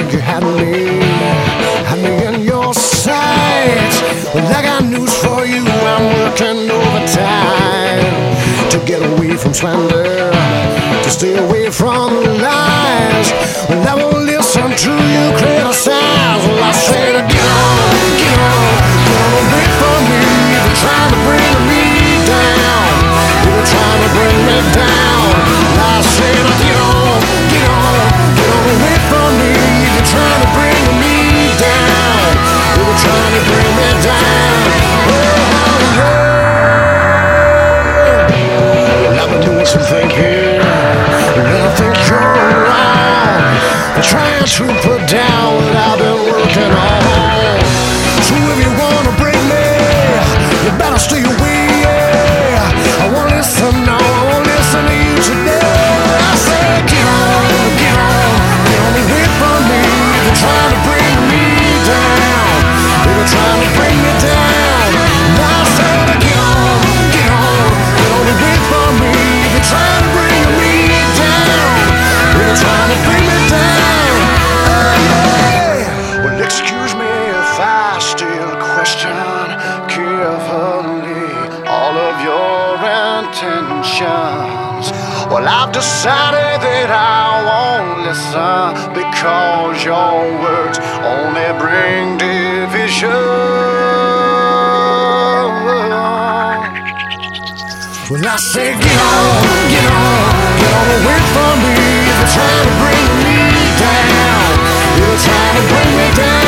you had me in your sights. Well, I got news for you, I'm working overtime to get away from slander, to stay away from lies. Well, I won't listen to you criticize. Well, I say to get on away from me. You're trying to bring me down. You're trying to bring me down. Well, I say to get on away from me. You're trying to bring me down. You're trying to bring me down. Well, I've been doing some thinking, and I think you're wrong. I'm trying to put down what I've been working on. So if you wanna break me, you better stay away. I won't listen, no, I won't listen to you today. I say get on away from me. You're trying to bring me down. You're trying to bring me down. I said get on away from me. You're trying to bring me down. You're trying to bring me down. Well, excuse me if I still question carefully all of your intentions. Well, I've decided that I won't listen because your words only bring division. Well, I say get on away from me. You're trying to bring me down. You're trying to bring me down.